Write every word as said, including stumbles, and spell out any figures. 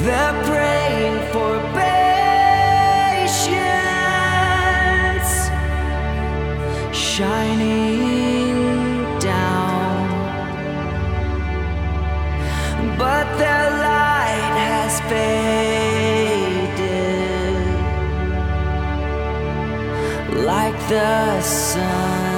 They're praying for patience, shining down, but their light has faded like the sun.